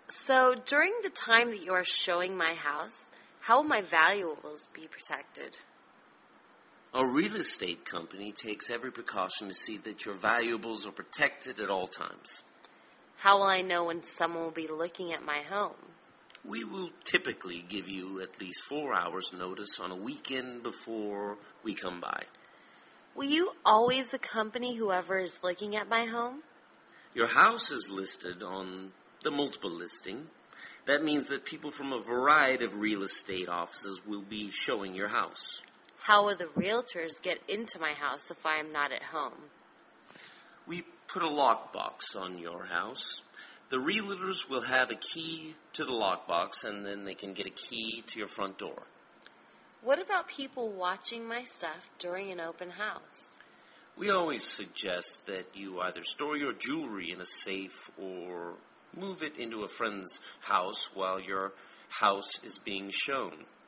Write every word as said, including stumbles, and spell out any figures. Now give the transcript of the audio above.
So, during the time that you are showing my house, how will my valuables be protected? A real estate company takes every precaution to see that your valuables are protected at all times. How will I know when someone will be looking at my home? We will typically give you at least four hours notice on a weekend before we come by. Will you always accompany whoever is looking at my home? Your house is listed on the multiple listing. That means that people from a variety of real estate offices will be showing your house. How will the realtors get into my house if I am not at home? We put a lockbox on your house. The realtors will have a key to the lockbox, and then they can get a key to your front door. What about people watching my stuff during an open house? We always suggest that you either store your jewelry in a safe or move it into a friend's house while your house is being shown.